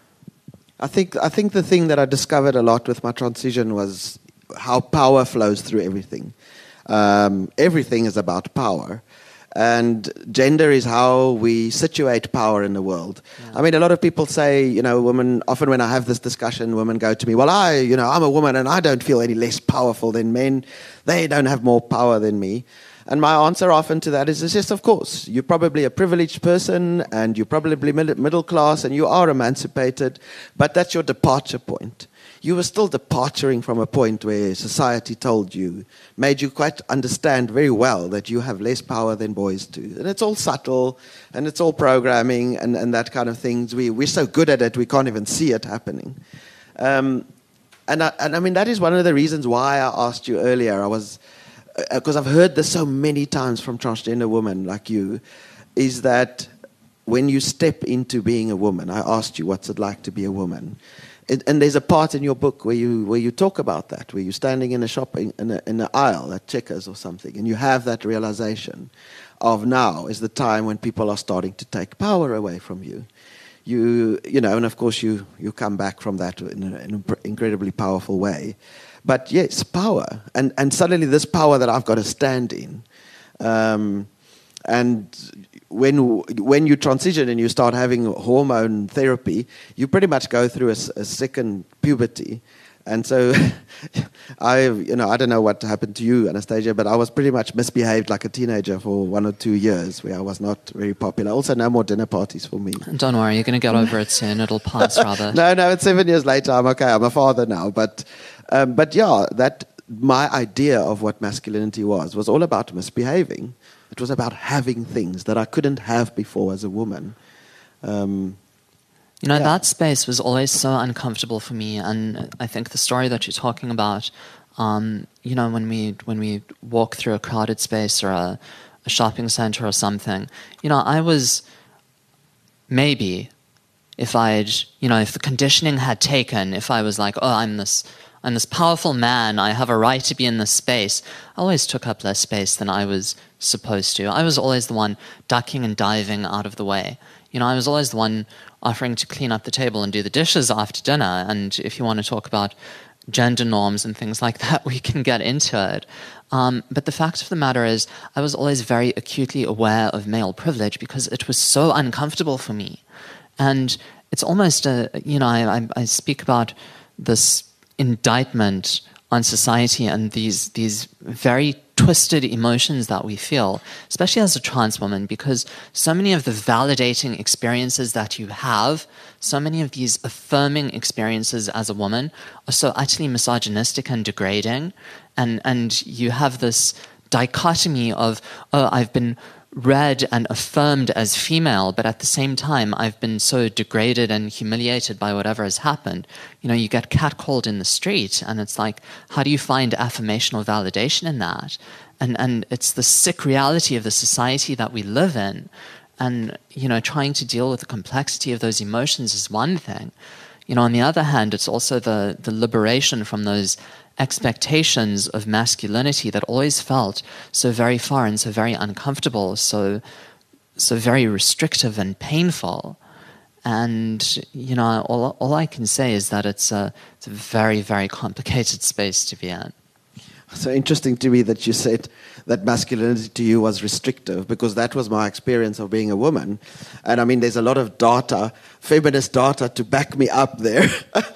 I think I think the thing that I discovered a lot with my transition was how power flows through everything. Um, everything is about power. And gender is how we situate power in the world. Yeah. I mean, a lot of people say, you know, women, often when I have this discussion, women go to me, well, I, you know, I'm a woman and I don't feel any less powerful than men. They don't have more power than me. And my answer often to that is, is yes, of course. You're probably a privileged person, and you're probably middle class, and you are emancipated, but that's your departure point. You were still departing from a point where society told you, made you quite understand very well that you have less power than boys do. And it's all subtle, and it's all programming, and, and that kind of things. We, we're so good at it, we can't even see it happening. Um, and, I, and I mean, that is one of the reasons why I asked you earlier. I was... because I've heard this so many times from transgender women like you, is that when you step into being a woman, I asked you what's it like to be a woman, it, and there's a part in your book where you where you talk about that, where you're standing in a shopping in a, in an aisle at Checkers or something, and you have that realization of now is the time when people are starting to take power away from you. You you know, and of course you you come back from that in, a, in an incredibly powerful way. But yes, power, and and suddenly this power that I've got to stand in, um, and when when you transition and you start having hormone therapy, you pretty much go through a, a second puberty. And so, I, you know, I don't know what happened to you, Anastasia, but I was pretty much misbehaved like a teenager for one or two years, where I was not very popular. Also, no more dinner parties for me. Don't worry, you're going to get over it soon. It'll pass, rather. no, no, it's seven years later. I'm okay. I'm a father now. But, um, but yeah, that my idea of what masculinity was was all about misbehaving. It was about having things that I couldn't have before as a woman. Um, You know, yeah. that space was always so uncomfortable for me, and I think the story that you're talking about, um, you know, when we when we walk through a crowded space or a, a shopping center or something, you know, I was maybe if I'd, you know, if the conditioning had taken, if I was like, oh, I'm this, I'm this powerful man, I have a right to be in this space, I always took up less space than I was supposed to. I was always the one ducking and diving out of the way. You know, I was always the one offering to clean up the table and do the dishes after dinner. And if you want to talk about gender norms and things like that, we can get into it. Um, but the fact of the matter is, I was always very acutely aware of male privilege because it was so uncomfortable for me. And it's almost a, you know, I, I, I speak about this indictment on society and these these very twisted emotions that we feel, especially as a trans woman, because so many of the validating experiences that you have, so many of these affirming experiences as a woman are so utterly misogynistic and degrading. And, and you have this dichotomy of, oh, I've been read and affirmed as female, but at the same time, I've been so degraded and humiliated by whatever has happened. You know, you get catcalled in the street, and it's like, how do you find affirmation or validation in that? And and it's the sick reality of the society that we live in. And, you know, trying to deal with the complexity of those emotions is one thing. You know, on the other hand, it's also the, the liberation from those expectations of masculinity that always felt so very far and so very uncomfortable, so so very restrictive and painful. And, you know, all, all I can say is that it's a, it's a very, very complicated space to be in. So interesting to me that you said that masculinity to you was restrictive, because that was my experience of being a woman. And I mean, there's a lot of data, feminist data, to back me up there.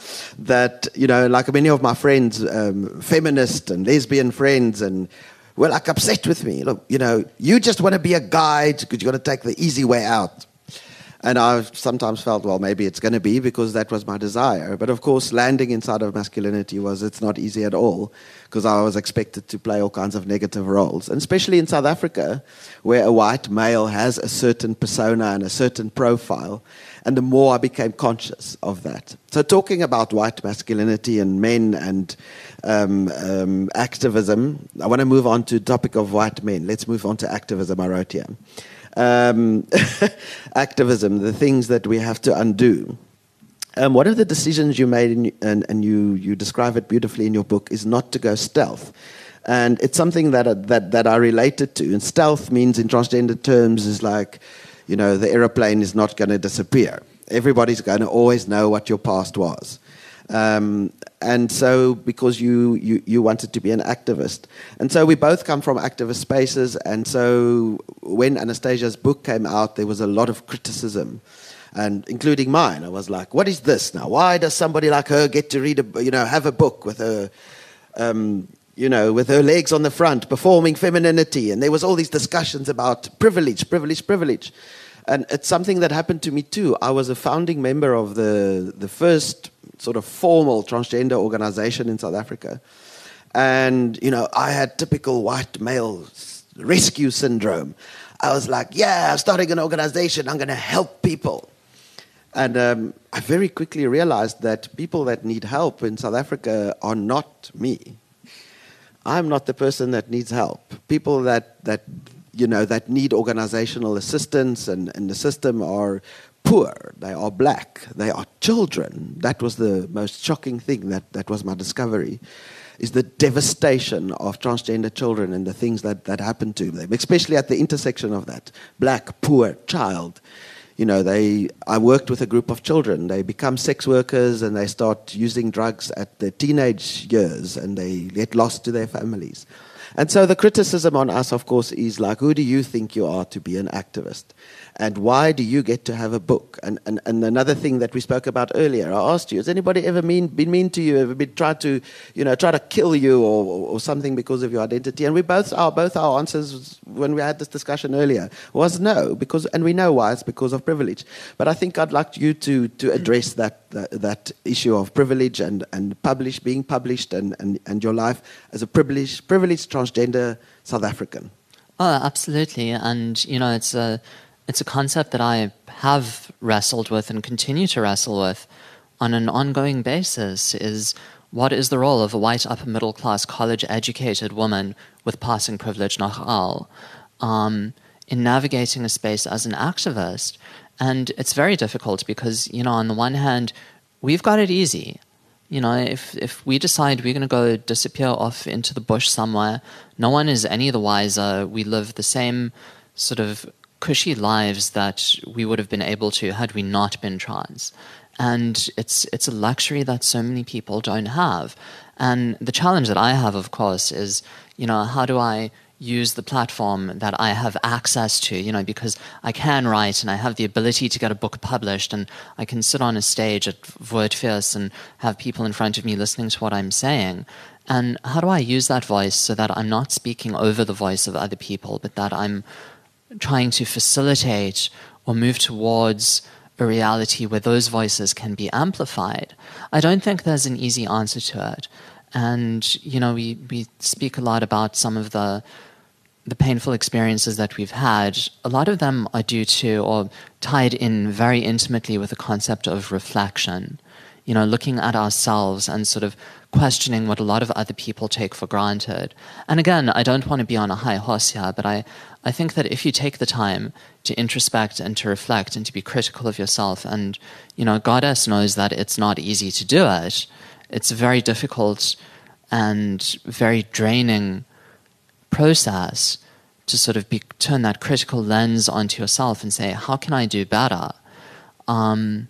That, you know, like many of my friends, um, feminist and lesbian friends, and were like upset with me. Look, you know, you just want to be a guy because you got to take the easy way out. And I've sometimes felt, well, maybe it's going to be because that was my desire. But of course, landing inside of masculinity was, it's not easy at all, because I was expected to play all kinds of negative roles. And especially in South Africa, where a white male has a certain persona and a certain profile. And the more I became conscious of that. So talking about white masculinity and men and um, um, activism, I want to move on to the topic of white men. Let's move on to activism, I wrote here. Um, activism, the things that we have to undo. Um, one of the decisions you made, in, and, and you, you describe it beautifully in your book, is not to go stealth. And it's something that, that, that I related to. And stealth means, in transgender terms, is like, you know, the aeroplane is not going to disappear. Everybody's going to always know what your past was. Um, and so because you, you, you wanted to be an activist. And so we both come from activist spaces. And so when Anastasia's book came out, there was a lot of criticism, and including mine. I was like, what is this now? Why does somebody like her get to read, a, you know, have a book with her, um, you know, with her legs on the front, performing femininity? And there was all these discussions about privilege, privilege, privilege. And it's something that happened to me too. I was a founding member of the, the first sort of formal transgender organization in South Africa. And, you know, I had typical white male rescue syndrome. I was like, yeah, I'm starting an organization. I'm going to help people. And um, I very quickly realized that people that need help in South Africa are not me. I'm not the person that needs help. People that, that you know, that need organizational assistance and, and the system are poor, they are black, they are children. That was the most shocking thing, that, that was my discovery, is the devastation of transgender children and the things that, that happen to them, especially at the intersection of that. Black, poor, child. You know, they. I worked with a group of children. They become sex workers and they start using drugs at their teenage years and they get lost to their families. And so the criticism on us, of course, is like, who do you think you are to be an activist? And why do you get to have a book? And, and, and another thing that we spoke about earlier, I asked you, has anybody ever mean, been mean to you, ever been tried to, you know, try to kill you or, or something because of your identity? And we both, our, both our answers when we had this discussion earlier was no, because, and we know why, it's because of privilege. But I think I'd like you to, to address that, that, that issue of privilege and, and publish, being published and, and, and your life as a privileged, privileged transgender South African. Oh, absolutely. And, you know, it's a... It's a concept that I have wrestled with and continue to wrestle with on an ongoing basis, is what is the role of a white upper-middle-class college-educated woman with passing privilege, nachal, um, in navigating a space as an activist. And it's very difficult because, you know, on the one hand, we've got it easy. You know, if, if we decide we're going to go disappear off into the bush somewhere, no one is any the wiser. We live the same sort of cushy lives that we would have been able to had we not been trans. And it's it's a luxury that so many people don't have. And the challenge that I have, of course, is, you know, how do I use the platform that I have access to, you know, because I can write and I have the ability to get a book published and I can sit on a stage at Woordfeest and have people in front of me listening to what I'm saying. And how do I use that voice so that I'm not speaking over the voice of other people, but that I'm trying to facilitate or move towards a reality where those voices can be amplified? I don't think there's an easy answer to it. And, you know, we, we speak a lot about some of the the painful experiences that we've had. A lot of them are due to or tied in very intimately with the concept of reflection. You know, looking at ourselves and sort of questioning what a lot of other people take for granted. And again, I don't want to be on a high horse here, but I, I think that if you take the time to introspect and to reflect and to be critical of yourself, and, you know, Goddess knows that it's not easy to do it. It's a very difficult and very draining process to sort of be, turn that critical lens onto yourself and say, how can I do better? Um,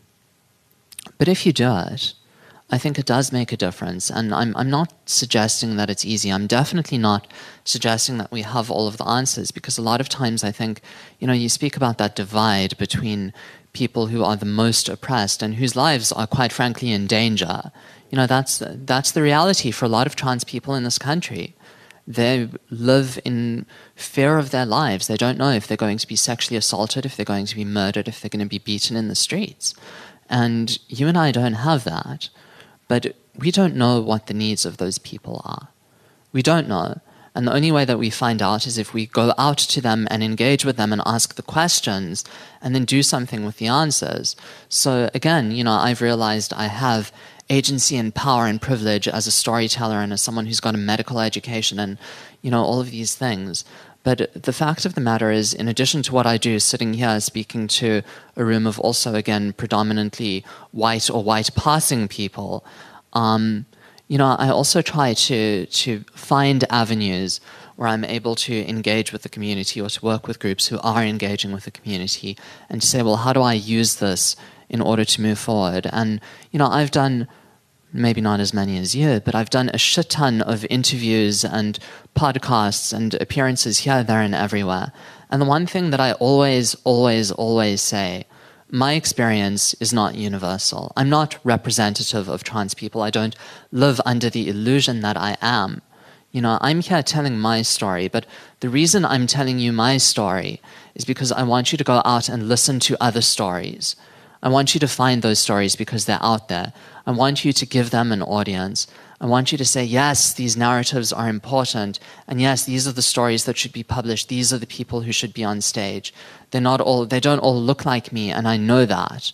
but if you do it, I think it does make a difference. And I'm I'm not suggesting that it's easy. I'm definitely not suggesting that we have all of the answers, because a lot of times I think, you know, you speak about that divide between people who are the most oppressed and whose lives are quite frankly in danger. You know, that's that's the reality for a lot of trans people in this country. They live in fear of their lives. They don't know if they're going to be sexually assaulted, if they're going to be murdered, if they're going to be beaten in the streets. And you and I don't have that. But we don't know what the needs of those people are. We don't know. And the only way that we find out is if we go out to them and engage with them and ask the questions and then do something with the answers. So again, you know, I've realized I have agency and power and privilege as a storyteller and as someone who's got a medical education and, you know, all of these things. But the fact of the matter is, in addition to what I do sitting here speaking to a room of also, again, predominantly white or white-passing people, um, you know, I also try to to find avenues where I'm able to engage with the community or to work with groups who are engaging with the community and to say, well, how do I use this in order to move forward? And, you know, I've done maybe not as many as you, but I've done a shit ton of interviews and podcasts and appearances here, there, and everywhere. And the one thing that I always, always, always say, my experience is not universal. I'm not representative of trans people. I don't live under the illusion that I am. You know, I'm here telling my story, but the reason I'm telling you my story is because I want you to go out and listen to other stories. I want you to find those stories because they're out there. I want you to give them an audience. I want you to say, yes, these narratives are important, and yes, these are the stories that should be published. These are the people who should be on stage. They're not all, they don't all look like me, and I know that.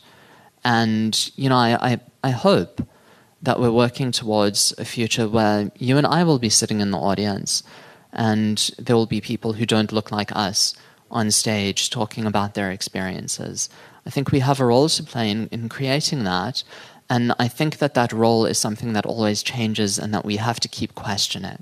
And, you know, I, I, I hope that we're working towards a future where you and I will be sitting in the audience, and there will be people who don't look like us on stage talking about their experiences. I think we have a role to play in, in creating that. And I think that that role is something that always changes and that we have to keep questioning.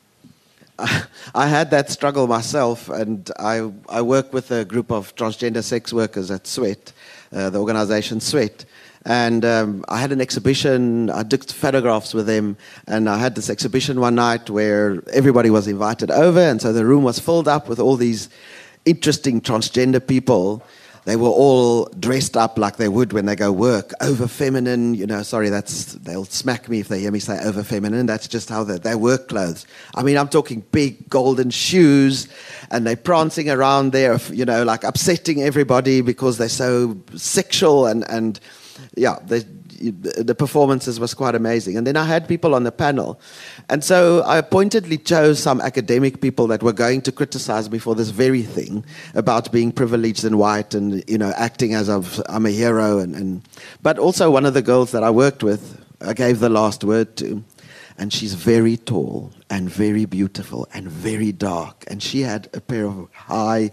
I had that struggle myself, and I, I work with a group of transgender sex workers at Sweat, uh, the organization Sweat. And um, I had an exhibition, I took photographs with them, and I had this exhibition one night where everybody was invited over, and so the room was filled up with all these interesting transgender people. They were all dressed up like they would when they go work, over feminine, you know, sorry, that's, they'll smack me if they hear me say over feminine, that's just how they, their work clothes. I mean, I'm talking big golden shoes, and they're prancing around there, you know, like upsetting everybody because they're so sexual, and, and yeah, they, the performances was quite amazing. And then I had people on the panel. And so I pointedly chose some academic people that were going to criticize me for this very thing about being privileged and white and, you know, acting as I've, I'm a hero. And, and But also one of the girls that I worked with, I gave the last word to. And she's very tall and very beautiful and very dark. And she had a pair of high,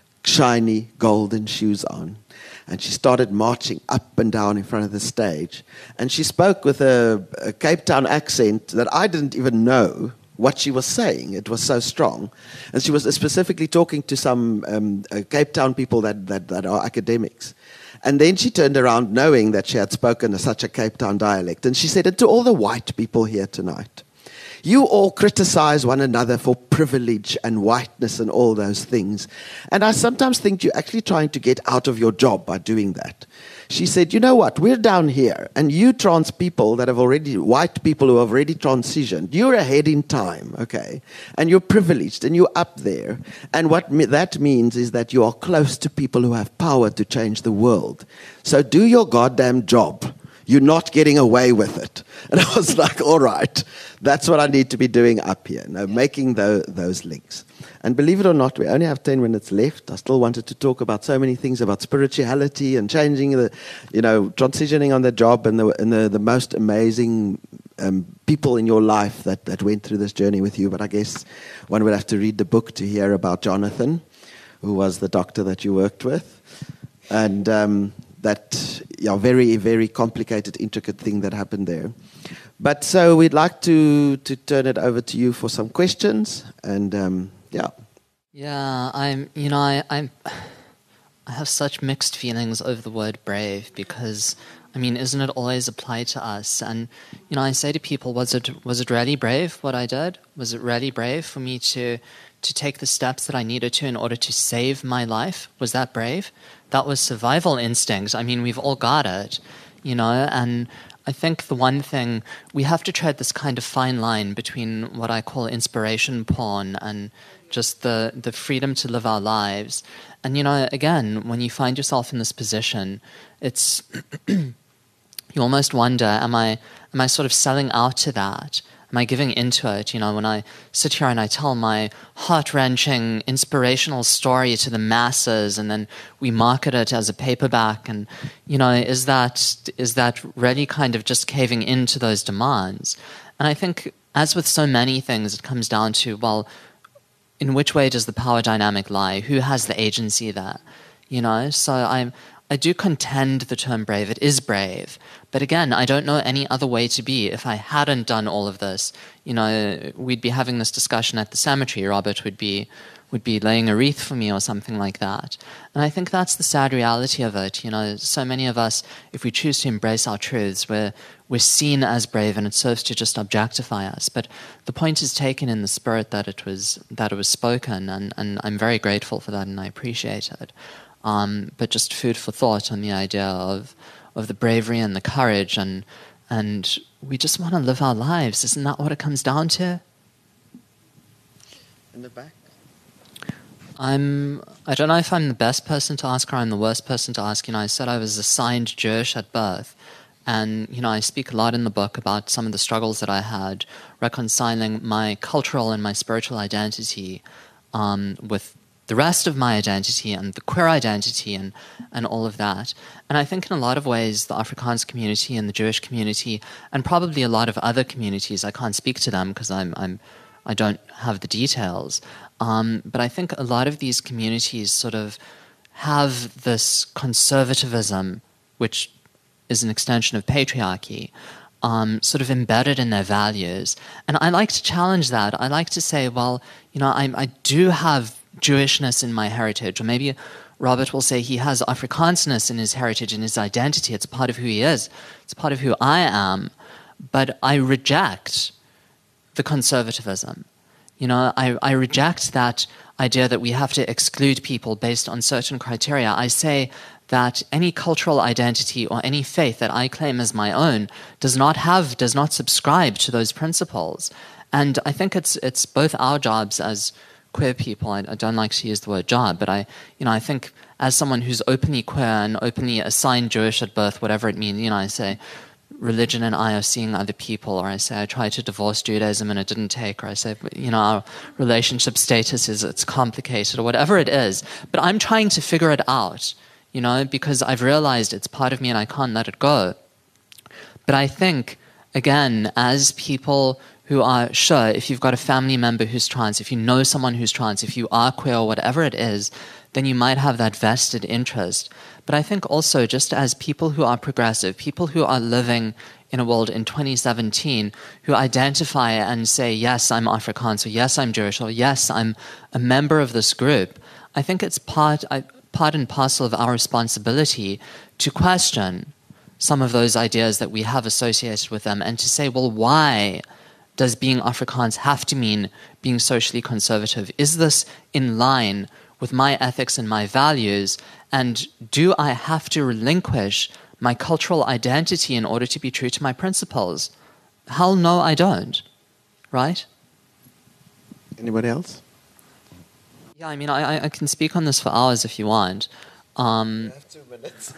shiny, golden shoes on. And she started marching up and down in front of the stage. And she spoke with a, a Cape Town accent that I didn't even know what she was saying. It was so strong. And she was specifically talking to some um, uh, Cape Town people that, that, that are academics. And then she turned around knowing that she had spoken such a Cape Town dialect. And she said, and to all the white people here tonight, you all criticize one another for privilege and whiteness and all those things. And I sometimes think you're actually trying to get out of your job by doing that. She said, you know what, we're down here, and you trans people that have already, white people who have already transitioned, you're ahead in time, okay? And you're privileged, and you're up there. And what me- that means is that you are close to people who have power to change the world. So do your goddamn job. You're not getting away with it. And I was like, all right, that's what I need to be doing up here, now, making those, those links. And believe it or not, we only have ten minutes left. I still wanted to talk about so many things about spirituality and changing the, you know, transitioning on the job and the, and the, the most amazing um, people in your life that, that went through this journey with you. But I guess one would have to read the book to hear about Jonathan, who was the doctor that you worked with. And um, that yeah, very, very complicated, intricate thing that happened there. But so we'd like to, to turn it over to you for some questions. And um, yeah. Yeah, I'm, you know, I, I'm, I have such mixed feelings over the word brave because, I mean, isn't it always applied to us? And, you know, I say to people, was it, was it really brave what I did? Was it really brave for me to, to take the steps that I needed to in order to save my life? Was that brave? That was survival instinct. I mean, we've all got it, you know, and I think the one thing, we have to tread this kind of fine line between what I call inspiration porn and just the, the freedom to live our lives. And, you know, again, when you find yourself in this position, it's, you almost wonder, am I, am I sort of selling out to that? Am I giving into it? You know, when I sit here and I tell my heart-wrenching, inspirational story to the masses and then we market it as a paperback and, you know, is that is that really kind of just caving into those demands? And I think, as with so many things, it comes down to, well, in which way does the power dynamic lie? Who has the agency there? You know, so I'm... I do contend the term brave. It is brave. But again, I don't know any other way to be. If I hadn't done all of this, you know, we'd be having this discussion at the cemetery. Robert would be would be laying a wreath for me or something like that. And I think that's the sad reality of it. You know, so many of us, if we choose to embrace our truths, we're, we're seen as brave and it serves to just objectify us. But the point is taken in the spirit that it was that it was spoken, and, and I'm very grateful for that and I appreciate it. Um, but just food for thought on the idea of of the bravery and the courage, and and we just want to live our lives. Isn't that what it comes down to? In the back. I'm. I don't know if I'm the best person to ask or I'm the worst person to ask. You know, I said I was assigned Jewish at birth, and you know, I speak a lot in the book about some of the struggles that I had reconciling my cultural and my spiritual identity um, with the rest of my identity and the queer identity and, and all of that. And I think in a lot of ways, the Afrikaans community and the Jewish community, and probably a lot of other communities, I can't speak to them because I'm, I'm, I don't have the details, um, but I think a lot of these communities sort of have this conservatism, which is an extension of patriarchy, um, sort of embedded in their values. And I like to challenge that. I like to say, well, you know, I, I do have Jewishness in my heritage, or maybe Robert will say he has Afrikaansness in his heritage, in his identity. It's part of who he is. It's part of who I am. But I reject the conservatism. You know, I, I reject that idea that we have to exclude people based on certain criteria. I say that any cultural identity or any faith that I claim as my own does not have, does not subscribe to those principles. And I think it's it's both our jobs as queer people. I, I don't like to use the word job, but I, you know, I think as someone who's openly queer and openly assigned Jewish at birth, whatever it means, you know, I say religion and I are seeing other people, or I say I tried to divorce Judaism and it didn't take, or I say, you know, our relationship status is, it's complicated, or whatever it is. But I'm trying to figure it out, you know, because I've realized it's part of me and I can't let it go. But I think, again, as people who are sure, if you've got a family member who's trans, if you know someone who's trans, if you are queer or whatever it is, then you might have that vested interest. But I think also, just as people who are progressive, people who are living in a world in twenty seventeen who identify and say, yes, I'm Afrikaans, or yes, I'm Jewish, or yes, I'm a member of this group, I think it's part, part and parcel of our responsibility to question some of those ideas that we have associated with them and to say, well, why does being Afrikaans have to mean being socially conservative? Is this in line with my ethics and my values? And do I have to relinquish my cultural identity in order to be true to my principles? Hell no, I don't. Right? Anybody else? Yeah, I mean, I, I can speak on this for hours if you want. Um, you have two minutes.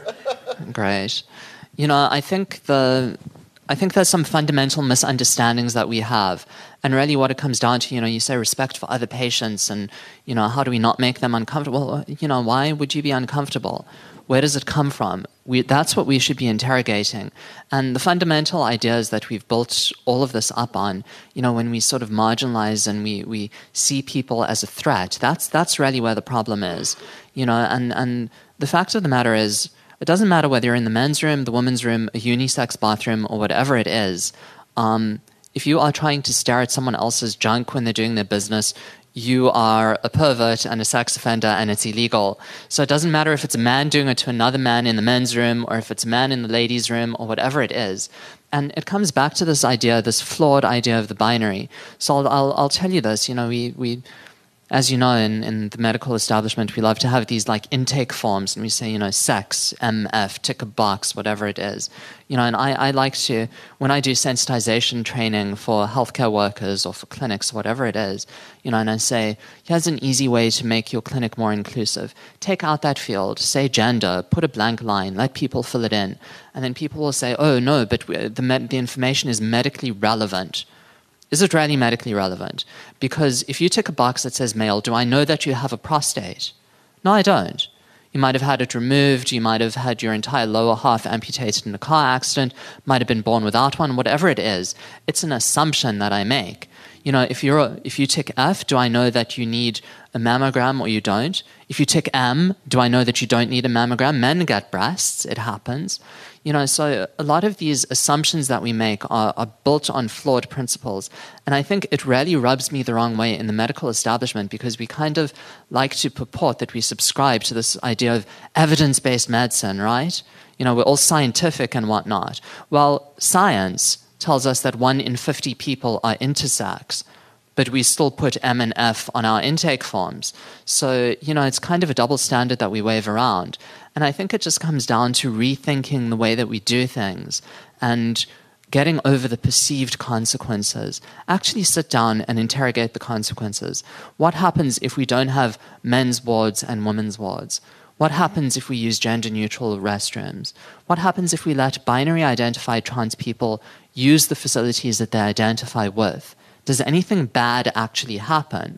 Great. You know, I think the... I think there's some fundamental misunderstandings that we have. And really what it comes down to, you know, you say respect for other patients and, you know, how do we not make them uncomfortable? Well, you know, why would you be uncomfortable? Where does it come from? We, that's what we should be interrogating. And the fundamental ideas that we've built all of this up on, you know, when we sort of marginalize and we, we see people as a threat, that's that's really where the problem is. You know, and, and the fact of the matter is, it doesn't matter whether you're in the men's room, the women's room, a unisex bathroom, or whatever it is. Um, if you are trying to stare at someone else's junk when they're doing their business, you are a pervert and a sex offender, and it's illegal. So it doesn't matter if it's a man doing it to another man in the men's room, or if it's a man in the ladies' room, or whatever it is. And it comes back to this idea, this flawed idea of the binary. So I'll, I'll, I'll tell you this. You know, we... we As you know, in, in the medical establishment, we love to have these like intake forms, and we say, you know, sex, M F, tick a box, whatever it is. You know, and I, I like to, when I do sensitization training for healthcare workers or for clinics, whatever it is, you know, and I say, here's an easy way to make your clinic more inclusive. Take out that field, say gender, put a blank line, let people fill it in. And then people will say, oh, no, but the, med- the information is medically relevant. Is it really medically relevant? Because if you tick a box that says male, do I know that you have a prostate? No, I don't. You might have had it removed, you might have had your entire lower half amputated in a car accident, might have been born without one, whatever it is. It's an assumption that I make. You know, if you're a, if you tick F, do I know that you need a mammogram or you don't? If you tick M, do I know that you don't need a mammogram? Men get breasts, it happens. You know, so a lot of these assumptions that we make are, are built on flawed principles. And I think it really rubs me the wrong way in the medical establishment, because we kind of like to purport that we subscribe to this idea of evidence-based medicine, right? You know, we're all scientific and whatnot. Well, science tells us that one in fifty people are intersex, but we still put M and F on our intake forms. So, you know, it's kind of a double standard that we wave around. And I think it just comes down to rethinking the way that we do things and getting over the perceived consequences. Actually sit down and interrogate the consequences. What happens if we don't have men's wards and women's wards? What happens if we use gender-neutral restrooms? What happens if we let binary-identified trans people use the facilities that they identify with? Does anything bad actually happen?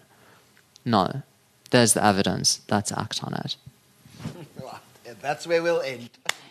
No. There's the evidence. Let's act on it. That's where we'll end.